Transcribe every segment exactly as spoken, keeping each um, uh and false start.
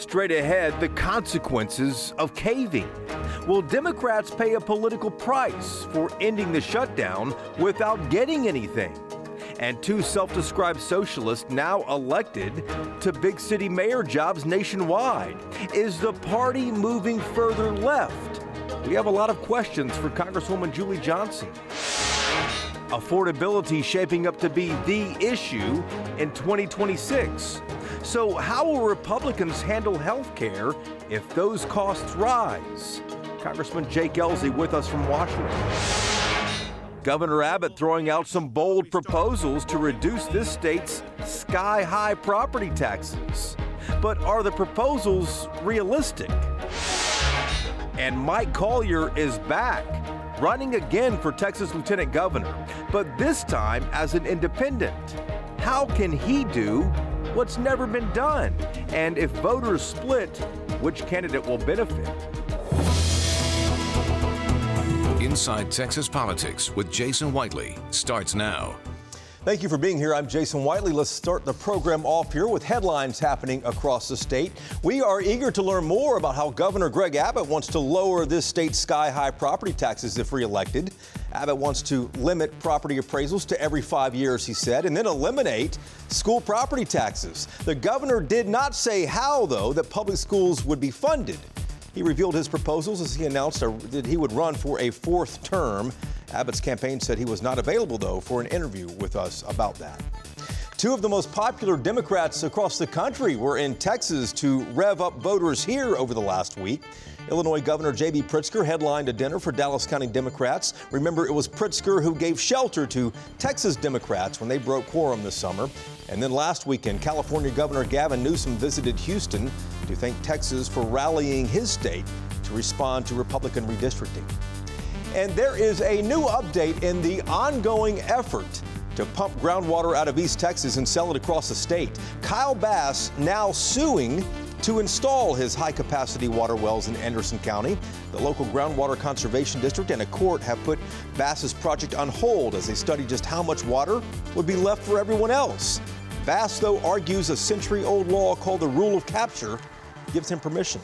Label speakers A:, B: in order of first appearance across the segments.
A: straight ahead the consequences of caving. Will Democrats pay a political price for ending the shutdown without getting anything? And two self-described socialists now elected to big city mayor jobs nationwide. Is the party moving further left? We have a lot of questions for Congresswoman Julie Johnson. Affordability shaping up to be the issue in twenty twenty-six. So how will Republicans handle health care if those costs rise? Congressman Jake Ellzey with us from Washington. Governor Abbott throwing out some bold proposals to reduce this state's sky-high property taxes. But are the proposals realistic? And Mike Collier is back, running again for Texas Lieutenant Governor, but this time as an independent. How can he do what's never been done? And if voters split, which candidate will benefit?
B: Inside Texas Politics with Jason Whiteley starts now.
C: Thank you for being here. I'm Jason Whiteley. Let's start the program off here with headlines happening across the state. We are eager to learn more about how Governor Greg Abbott wants to lower this state's sky-high property taxes if reelected. Abbott wants to limit property appraisals to every five years, he said, and then eliminate school property taxes. The governor did not say how, though, that public schools would be funded. He revealed his proposals as he announced a, that he would run for a fourth term. Abbott's campaign said he was not available, though, for an interview with us about that. Two of the most popular Democrats across the country were in Texas to rev up voters here over the last week. Illinois Governor J B Pritzker headlined a dinner for Dallas County Democrats. Remember, it was Pritzker who gave shelter to Texas Democrats when they broke quorum this summer. And then last weekend, California Governor Gavin Newsom visited Houston to thank Texas for rallying his state to respond to Republican redistricting. And there is a new update in the ongoing effort to pump groundwater out of East Texas and sell it across the state. Kyle Bass now suing to install his high-capacity water wells in Anderson County. The local groundwater conservation district and a court have put Bass's project on hold as they study just how much water would be left for everyone else. Bass, though, argues a century-old law called the rule of capture gives him permission.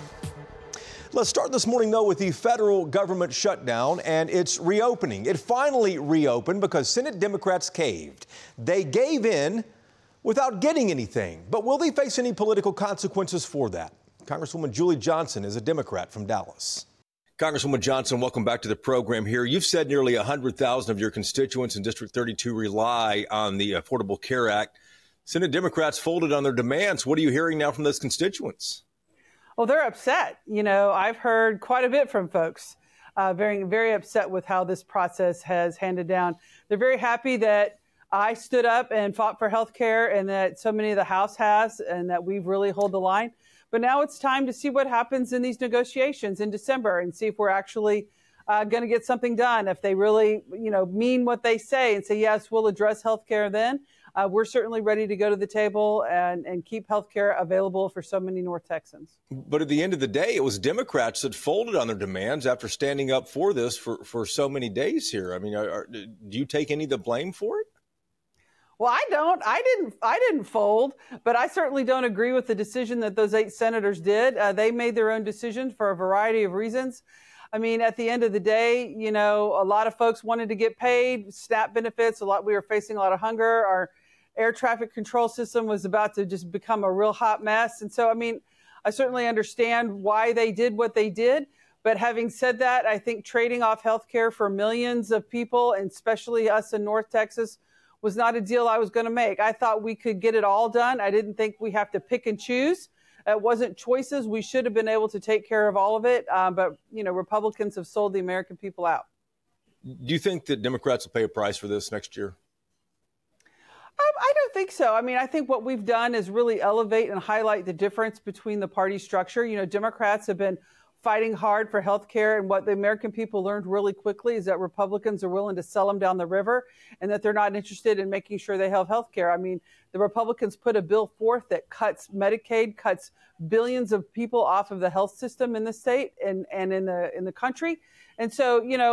C: Let's start this morning, though, with the federal government shutdown and its reopening. It finally reopened because Senate Democrats caved. They gave in without getting anything. But will they face any political consequences for that? Congresswoman Julie Johnson is a Democrat from Dallas. Congresswoman Johnson, welcome back to the program here. You've said nearly one hundred thousand of your constituents in District thirty-two rely on the Affordable Care Act. Senate Democrats folded on their demands. What are you hearing now from those constituents?
D: Well, they're upset. You know, I've heard quite a bit from folks, uh, very, very upset with how this process has handed down. They're very happy that I stood up and fought for health care and that so many of the House has and that we've really held the line. But now it's time to see what happens in these negotiations in December and see if we're actually uh, going to get something done. If they really, you know, mean what they say and say, yes, we'll address health care then. Uh, we're certainly ready to go to the table and, and keep health care available for so many North Texans.
C: But at the end of the day, it was Democrats that folded on their demands after standing up for this for, for so many days here. I mean, are, are, do you take any of the blame for it?
D: Well, I don't. I didn't. I didn't fold, but I certainly don't agree with the decision that those eight senators did. Uh, they made their own decisions for a variety of reasons. I mean, at the end of the day, you know, a lot of folks wanted to get paid, SNAP benefits. A lot. We were facing a lot of hunger. Our air traffic control system was about to just become a real hot mess. And so, I mean, I certainly understand why they did what they did. But having said that, I think trading off health care for millions of people, and especially us in North Texas, was not a deal I was going to make. I thought we could get it all done. I didn't think we have to pick and choose. It wasn't choices. We should have been able to take care of all of it. Uh, but, you know, Republicans have sold the American people out.
C: Do you think that Democrats will pay a price for this next year?
D: Um, I don't think so. I mean, I think what we've done is really elevate and highlight the difference between the party structure. You know, Democrats have been fighting hard for health care. And what the American people learned really quickly is that Republicans are willing to sell them down the river and that they're not interested in making sure they have health care. I mean, the Republicans put a bill forth that cuts Medicaid, cuts billions of people off of the health system in the state and, and in the in the country. And so, you know,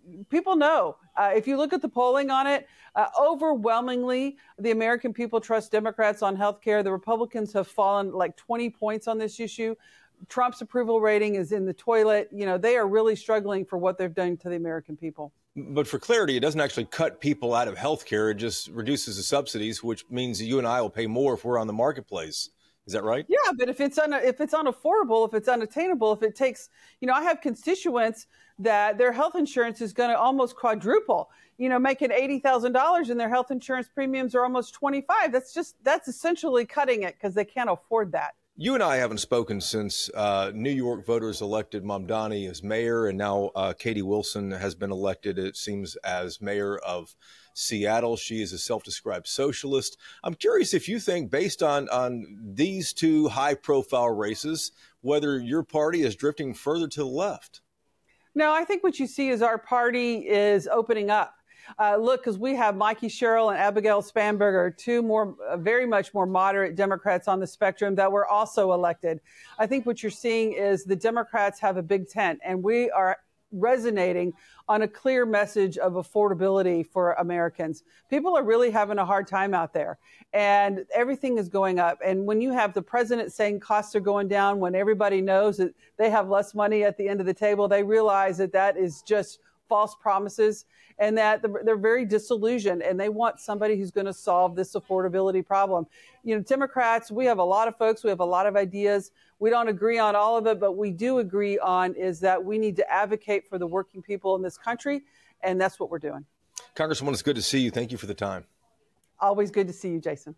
D: people know. Uh, if you look at the polling on it, uh, overwhelmingly, the American people trust Democrats on health care. The Republicans have fallen like twenty points on this issue. Trump's approval rating is in the toilet. You know, they are really struggling for what they've done to the American people.
C: But for clarity, it doesn't actually cut people out of health care. It just reduces the subsidies, which means that you and I will pay more if we're on the marketplace. Is that right?
D: Yeah, but if it's un- if it's unaffordable, if it's unattainable, if it takes, you know, I have constituents that their health insurance is going to almost quadruple, you know, making eighty thousand dollars and their health insurance premiums are almost twenty-five. That's just, that's essentially cutting it because they can't afford that.
C: You and I haven't spoken since uh, New York voters elected Mamdani as mayor, and now uh, Katie Wilson has been elected, it seems, as mayor of Seattle. She is a self-described socialist. I'm curious if you think, based on, on these two high-profile races, whether your party is drifting further to the left.
D: No, I think what you see is our party is opening up. Uh, look, because we have Mikey Sherrill and Abigail Spanberger, two more, uh, very much more moderate Democrats on the spectrum that were also elected. I think what you're seeing is the Democrats have a big tent, and we are resonating on a clear message of affordability for Americans. People are really having a hard time out there, and everything is going up. And when you have the president saying costs are going down, when everybody knows that they have less money at the end of the table, they realize that that is just false promises, and that they're very disillusioned, and they want somebody who's going to solve this affordability problem. You know, Democrats, we have a lot of folks, we have a lot of ideas. We don't agree on all of it, but we do agree on is that we need to advocate for the working people in this country, and that's what we're doing.
C: Congresswoman, it's good to see you. Thank you for the time.
D: Always good to see you, Jason.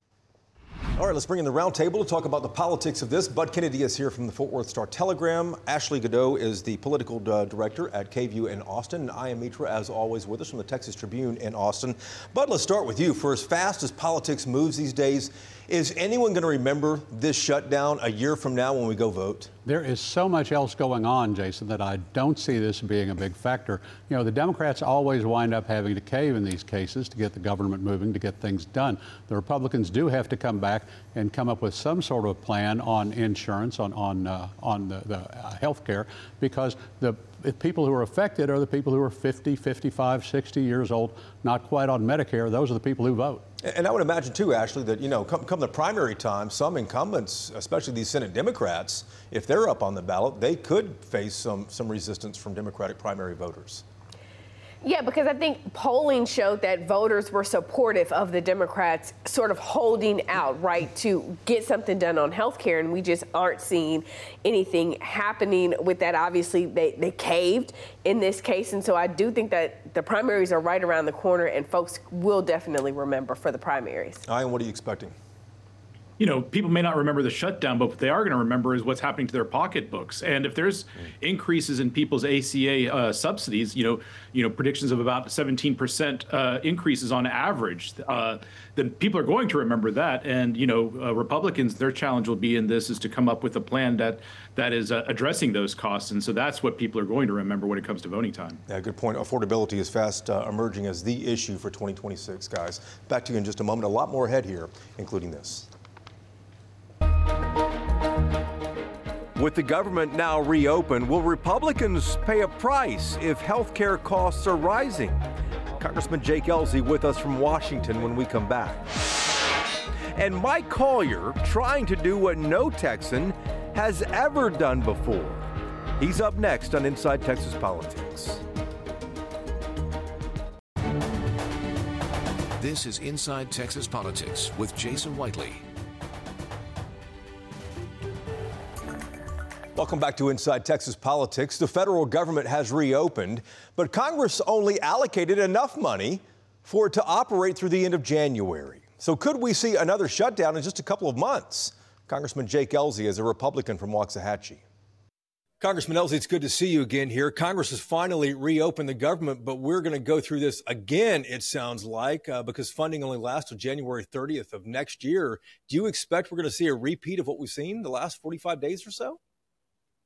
C: All right, let's bring in the round table to talk about the politics of this. Bud Kennedy is here from the Fort Worth Star-Telegram. Ashley Godot is the political uh, director at K V U in Austin. And I am Mitra, as always, with us from the Texas Tribune in Austin. Bud, let's start with you. For as fast as politics moves these days, is anyone going to remember this shutdown a year from now when we go vote?
E: There is so much else going on, Jason, that I don't see this being a big factor. You know, the Democrats always wind up having to cave in these cases to get the government moving, to get things done. The Republicans do have to come back and come up with some sort of plan on insurance, on on uh, on the, the uh, health care, because the people who are affected are the people who are fifty, fifty-five, sixty years old, not quite on Medicare. Those are the people who vote.
C: And I would imagine, too, Ashley, that, you know, come, come the primary time, some incumbents, especially these Senate Democrats, if they're up on the ballot, they could face some, some resistance from Democratic primary voters.
F: Yeah, because I think polling showed that voters were supportive of the Democrats sort of holding out, right, to get something done on health care. And we just aren't seeing anything happening with that. Obviously, they, they caved in this case. And so I do think that the primaries are right around the corner, and folks will definitely remember for the primaries.
C: Ian, what are you expecting?
G: You know, people may not remember the shutdown, but what they are going to remember is what's happening to their pocketbooks. And if there's increases in people's A C A uh, subsidies, you know, you know, predictions of about seventeen percent uh, increases on average, uh, then people are going to remember that. And, you know, uh, Republicans, their challenge will be in this is to come up with a plan that that is uh, addressing those costs. And so that's what people are going to remember when it comes to voting time.
C: Yeah, good point. Affordability is fast uh, emerging as the issue for twenty twenty-six, guys. Back to you in just a moment. A lot more ahead here, including this.
A: With the government now reopened, will Republicans pay a price if health care costs are rising? Congressman Jake Ellzey with us from Washington when we come back. And Mike Collier trying to do what no Texan has ever done before. He's up next on Inside Texas Politics.
B: This is Inside Texas Politics with Jason Whiteley.
C: Welcome back to Inside Texas Politics. The federal government has reopened, but Congress only allocated enough money for it to operate through the end of January. So could we see another shutdown in just a couple of months? Congressman Jake Ellzey is a Republican from Waxahachie. Congressman Ellzey, it's good to see you again here. Congress has finally reopened the government, but we're going to go through this again, it sounds like, uh, because funding only lasts till January thirtieth of next year. Do you expect we're going to see a repeat of what we've seen the last forty-five days or so?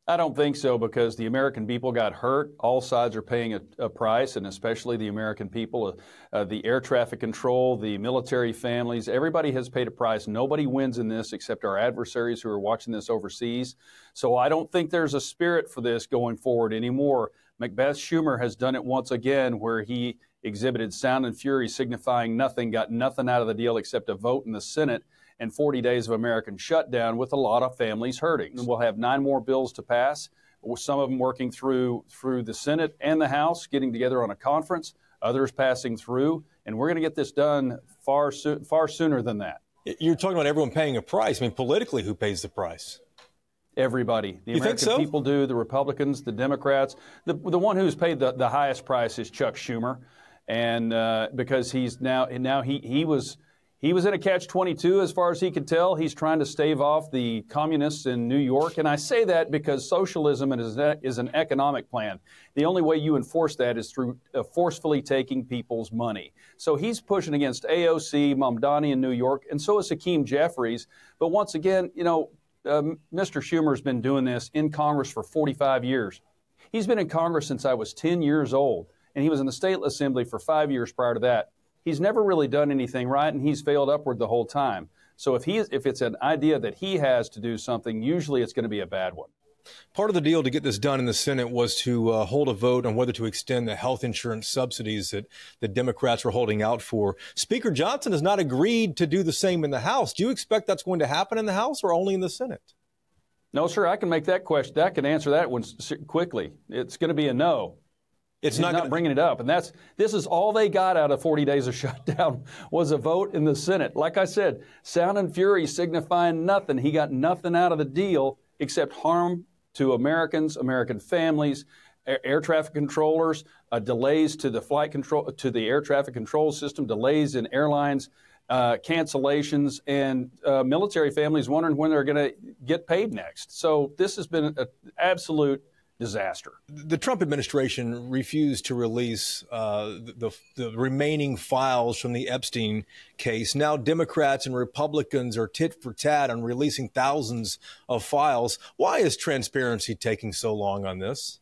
H: I don't think so, because the American people got hurt. All sides are paying a, a price, and especially the American people, uh, uh, the air traffic control, the military families. Everybody has paid a price. Nobody wins in this except our adversaries who are watching this overseas. So I don't think there's a spirit for this going forward anymore. Macbeth Schumer has done it once again, where he exhibited sound and fury, signifying nothing, got nothing out of the deal except a vote in the Senate and forty days of American shutdown, with a lot of families hurting. And we'll have nine more bills to pass, with some of them working through through the Senate and the House, getting together on a conference, others passing through, and we're going to get this done far so, far sooner than that.
C: You're talking about everyone paying a price. I mean, politically, who pays the price?
H: Everybody. The
C: you
H: American
C: think so?
H: people do, the Republicans, the Democrats. The, the one who's paid the, the highest price is Chuck Schumer, and uh, because he's now, now he, he was... He was in a catch twenty-two as far as he could tell. He's trying to stave off the communists in New York. And I say that because socialism is, is an economic plan. The only way you enforce that is through uh, forcefully taking people's money. So he's pushing against A O C, Mamdani in New York, and so is Hakeem Jeffries. But once again, you know, um, Mister Schumer's been doing this in Congress for forty-five years. He's been in Congress since I was ten years old, and he was in the State Assembly for five years prior to that. He's never really done anything right, and he's failed upward the whole time. So if he is, if it's an idea that he has to do something, usually it's going to be a bad one.
C: Part of the deal to get this done in the Senate was to uh, hold a vote on whether to extend the health insurance subsidies that the Democrats were holding out for. Speaker Johnson has not agreed to do the same in the House. Do you expect that's going to happen in the House or only in the Senate?
H: No, sir. I can make that question. I can answer that one quickly. It's going to be a no.
C: It's
H: He's
C: not,
H: not
C: gonna...
H: bringing it up. And that's this is all they got out of forty days of shutdown was a vote in the Senate. Like I said, sound and fury signifying nothing. He got nothing out of the deal except harm to Americans, American families, air, air traffic controllers, uh, delays to the flight control, to the air traffic control system, delays in airlines, uh, cancellations, and uh, military families wondering when they're going to get paid next. So this has been an absolute disaster.
C: The Trump administration refused to release uh, the, the remaining files from the Epstein case. Now Democrats and Republicans are tit for tat on releasing thousands of files. Why is transparency taking so long on this?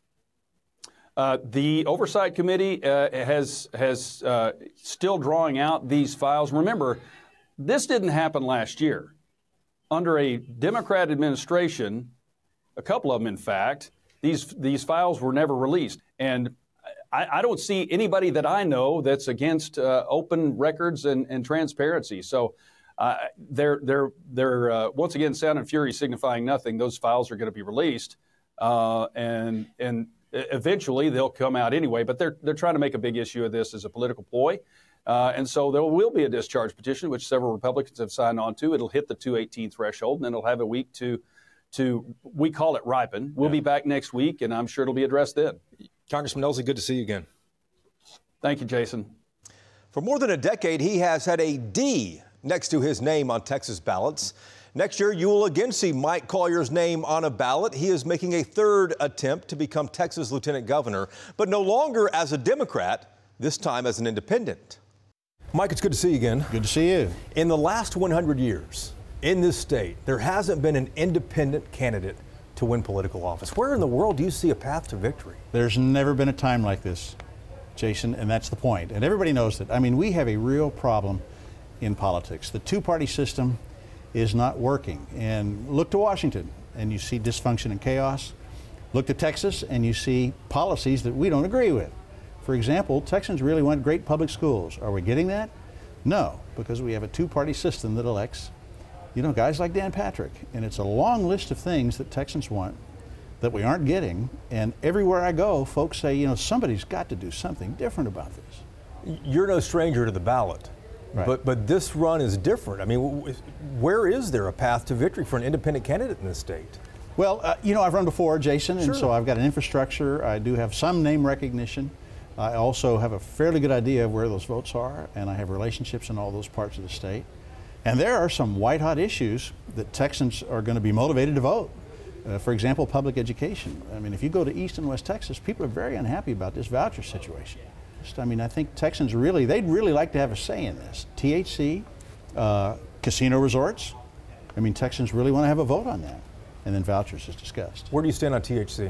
H: Uh, the Oversight Committee uh, has has uh, still drawing out these files. Remember, this didn't happen last year. Under a Democrat administration, a couple of them, in fact, These these files were never released, and I, I don't see anybody that I know that's against uh, open records and, and transparency. So uh, they're they're they're uh, once again sound and fury signifying nothing. Those files are going to be released, uh, and and eventually they'll come out anyway. But they're they're trying to make a big issue of this as a political ploy, uh, and so there will be a discharge petition, which several Republicans have signed on to. It'll hit the two eighteen threshold, and then it'll have a week to. To, we call it ripen. We'll yeah. be back next week, and I'm sure it'll be addressed then.
C: Congressman Ellzey, good to see you again.
H: Thank you, Jason.
C: For more than a decade, he has had a D next to his name on Texas ballots. Next year, you will again see Mike Collier's name on a ballot. He is making a third attempt to become Texas lieutenant governor, but no longer as a Democrat, this time as an independent. Mike, it's good to see you again.
I: Good to see you.
C: In the last one hundred years, in this state, there hasn't been an independent candidate to win political office. Where in the world do you see a path to victory?
I: There's never been a time like this, Jason, and that's the point. And everybody knows that. I mean, we have a real problem in politics. The two-party system is not working. And look to Washington, and you see dysfunction and chaos. Look to Texas, and you see policies that we don't agree with. For example, Texans really want great public schools. Are we getting that? No, because we have a two-party system that elects You know, guys like Dan Patrick, and it's a long list of things that Texans want that we aren't getting, and everywhere I go, folks say, you know, somebody's got to do something different about this.
C: You're no stranger to the ballot, right. but but this run is different. I mean, where is there a path to victory for an independent candidate in this state?
I: Well, uh, you know, I've run before, Jason,
C: sure.
I: and so I've got an infrastructure. I do have some name recognition. I also have a fairly good idea of where those votes are, and I have relationships in all those parts of the state. And there are some white-hot issues that Texans are going to be motivated to vote. Uh, for example, public education. I mean, if you go to East and West Texas, people are very unhappy about this voucher situation. Just, I mean, I think Texans really, they'd really like to have a say in this. T H C, uh, casino resorts. I mean, Texans really want to have a vote on that. and then vouchers as discussed.
C: Where do you stand on T H C?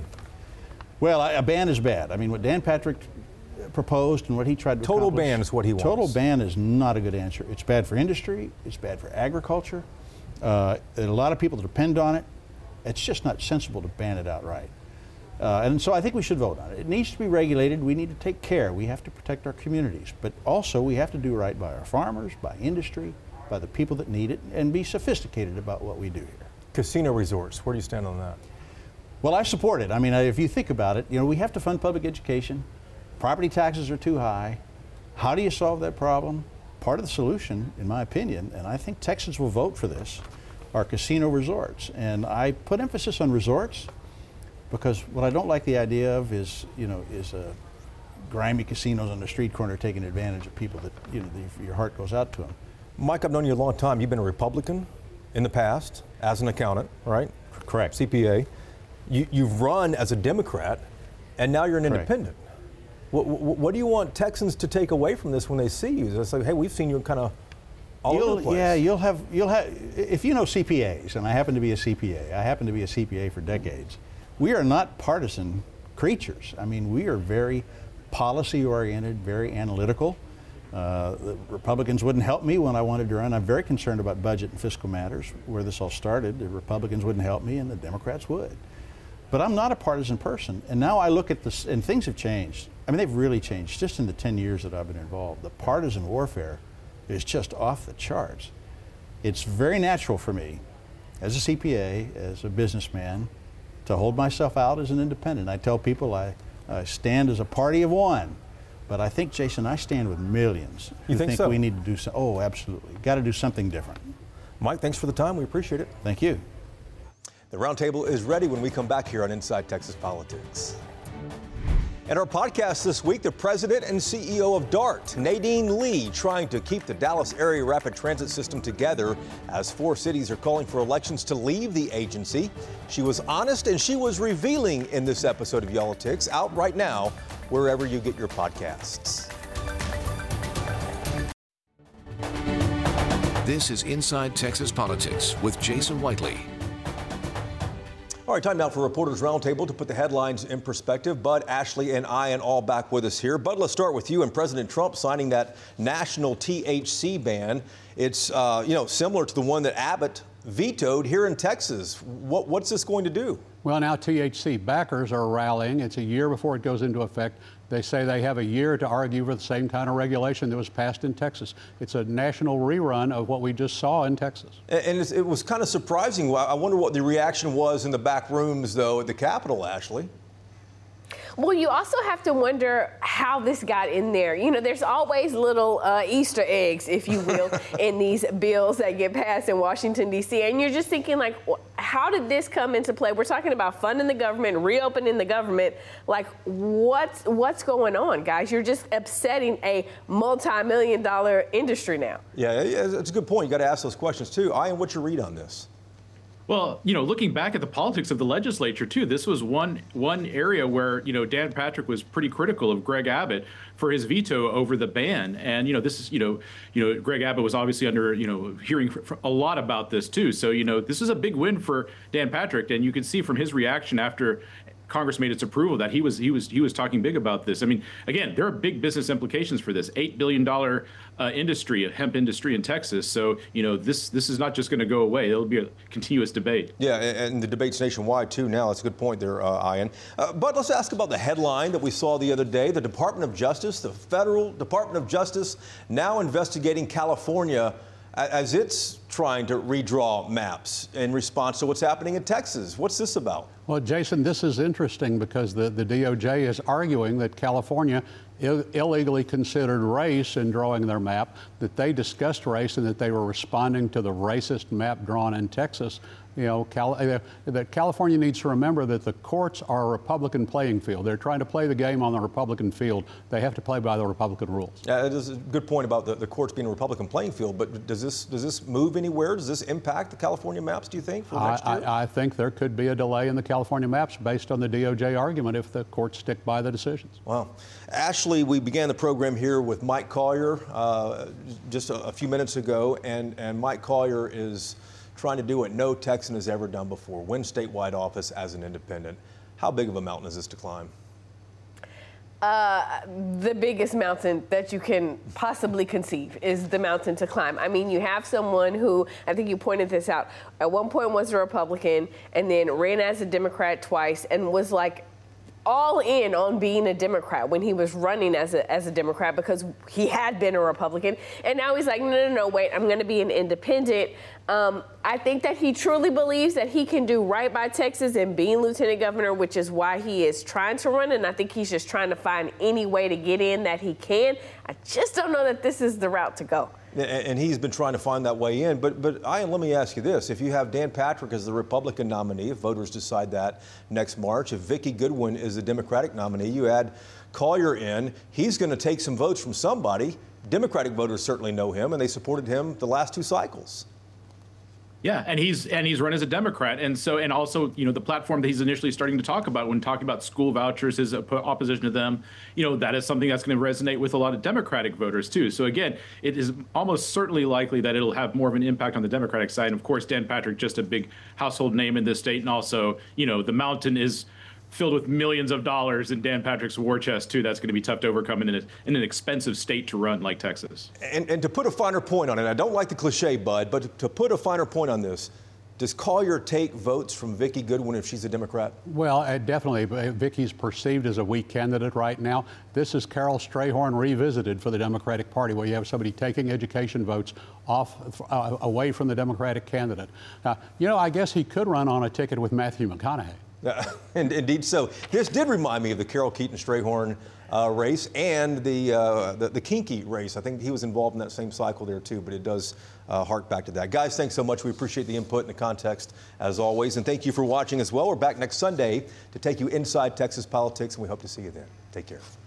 I: Well, I, a ban is bad. I mean, what Dan Patrick proposed and what he tried to
C: Total
I: accomplish,
C: ban is what he wants.
I: Total ban is not a good answer. It's bad for industry. It's bad for agriculture. Uh, there are a lot of people that depend on it. It's just not sensible to ban it outright. Uh, and so I think we should vote on it. It needs to be regulated. We need to take care. We have to protect our communities. But also we have to do right by our farmers, by industry, by the people that need it, and be sophisticated about what we do here.
C: Casino resorts, where do you stand on that?
I: Well, I support it. I mean, if you think about it, you know, we have to fund public education. Property taxes are too high. How do you solve that problem? Part of the solution, in my opinion, and I think Texans will vote for this, are casino resorts. And I put emphasis on resorts because what I don't like the idea of is, you know, is a grimy casinos on the street corner taking advantage of people that, you know, the, your heart goes out to them.
C: Mike, I've known you a long time. You've been a Republican in the past as an accountant, right?
I: Correct.
C: C P A. You, you've run as a Democrat, and now you're an
I: Correct.
C: independent. What, what, what do you want Texans to take away from this when they see you? It's like, hey, we've seen you kind of all
I: you'll,
C: over the place.
I: Yeah, you'll have, you'll have, if you know C P As, and I happen to be a C P A, I happen to be a C P A for decades, we are not partisan creatures. I mean, we are very policy-oriented, very analytical. Uh, the Republicans wouldn't help me when I wanted to run. I'm very concerned about budget and fiscal matters, where this all started. The Republicans wouldn't help me, and the Democrats would. But I'm not a partisan person, and now I look at this, and things have changed. I mean, they've really changed just in the ten years that I've been involved. The partisan warfare is just off the charts. It's very natural for me, as a C P A, as a businessman, to hold myself out as an independent. I tell people I, I stand as a party of one, but I think, Jason, I stand with millions who
C: You think so?
I: we need to do so. Oh, absolutely. Got to do something different.
C: Mike, thanks for the time. We appreciate it.
I: Thank you.
C: The roundtable is ready when we come back here on Inside Texas Politics. In our podcast this week, the president and C E O of DART, Nadine Lee, trying to keep the Dallas area rapid transit system together as four cities are calling for elections to leave the agency. She was honest and she was revealing in this episode of Y'all-ticks, out right now wherever you get your podcasts.
B: This is Inside Texas Politics with Jason Whiteley.
C: All right, time now for Reporters Roundtable to put the headlines in perspective. Bud, Ashley, and Ian all back with us here. Bud, let's start with you and President Trump signing that national T H C ban. It's, uh, you know, similar to the one that Abbott vetoed here in Texas. What, what's this going to do?
E: Well, now T H C backers are rallying. It's a year before it goes into effect. They say they have a year to argue for the same kind of regulation that was passed in Texas. It's a national rerun of what we just saw in Texas.
C: And it's, it was kind of surprising. I wonder what the reaction was in the back rooms, though, at the Capitol, Ashley.
F: Well, you also have to wonder how this got in there. You know, there's always little uh, Easter eggs, if you will, in these bills that get passed in Washington, D C. And you're just thinking, like, how did this come into play? We're talking about funding the government, reopening the government. Like, what's, what's going on, guys? You're just upsetting a multi-million dollar industry now.
C: Yeah, it's a good point. You got to ask those questions, too. Ian, what's your read on this?
G: Well, you know, looking back at the politics of the legislature, too, this was one one area where, you know, Dan Patrick was pretty critical of Greg Abbott for his veto over the ban. And, you know, this is, you know, you know, Greg Abbott was obviously under, you know, hearing a lot about this, too. So, you know, this is a big win for Dan Patrick. And you can see from his reaction after Congress made its approval that he was he was he was talking big about this. I mean, again, there are big business implications for this. Eight billion dollar uh, industry, a hemp industry in Texas. So you know this this is not just going to go away. It'll be a continuous debate.
C: Yeah, and the debate's nationwide too. Now that's a good point there, uh, Ian. Uh, but let's ask about the headline that we saw the other day. The Department of Justice, the federal Department of Justice, now investigating California as it's trying to redraw maps in response to what's happening in Texas. What's this about?
E: Well, Jason, this is interesting because the, the D O J is arguing that California Ill- illegally considered race in drawing their map, that they discussed race and that they were responding to the racist map drawn in Texas. You know, Cal- uh, that California needs to remember that the courts are a Republican playing field. They're trying to play the game on the Republican field. They have to play by the Republican rules.
C: Yeah, that is a good point about the, the courts being a Republican playing field. But does this does this move anywhere? Does this impact the California maps, do you think, for next
E: I,
C: year?
E: I, I think there could be a delay in the California maps based on the D O J argument if the courts stick by the decisions.
C: Wow. Ashley, we began the program here with Mike Collier uh, just a, a few minutes ago, and, and Mike Collier is trying to do what no Texan has ever done before, win statewide office as an independent. How big of a mountain is this to climb?
F: Uh, the biggest mountain that you can possibly conceive is the mountain to climb. I mean, you have someone who, I think you pointed this out, at one point was a Republican and then ran as a Democrat twice and was like all in on being a Democrat when he was running as a as a Democrat because he had been a Republican. And now he's like, no, no, no, wait, I'm going to be an independent. Um, I think that he truly believes that he can do right by Texas and being lieutenant governor, which is why he is trying to run. And I think he's just trying to find any way to get in that he can. I just don't know that this is the route to go.
C: And he's been trying to find that way in. But, but Ian, let me ask you this. If you have Dan Patrick as the Republican nominee, if voters decide that next March, if Vicki Goodwin is the Democratic nominee, you add Collier in, he's going to take some votes from somebody. Democratic voters certainly know him, and they supported him the last two cycles.
G: Yeah, and he's and he's run as a Democrat, and so and also you know the platform that he's initially starting to talk about when talking about school vouchers, his opposition to them, you know that is something that's going to resonate with a lot of Democratic voters too. So again, it is almost certainly likely that it'll have more of an impact on the Democratic side. And of course, Dan Patrick, just a big household name in this state, and also you know the mountain is filled with millions of dollars in Dan Patrick's war chest, too. That's going to be tough to overcome in, a, in an expensive state to run like Texas.
C: And, and to put a finer point on it, I don't like the cliche, Bud, but to put a finer point on this, does Collier take votes from Vicki Goodwin if she's a Democrat?
E: Well, uh, definitely. Vicki's perceived as a weak candidate right now. This is Carol Strayhorn revisited for the Democratic Party, where you have somebody taking education votes off uh, away from the Democratic candidate. Uh, you know, I guess he could run on a ticket with Matthew McConaughey.
C: Uh, and, indeed so. This did remind me of the Carol Keaton-Strayhorn uh, race and the, uh, the the Kinky race. I think he was involved in that same cycle there, too, but it does uh, hark back to that. Guys, thanks so much. We appreciate the input and the context, as always. And thank you for watching as well. We're back next Sunday to take you inside Texas politics, and we hope to see you then. Take care.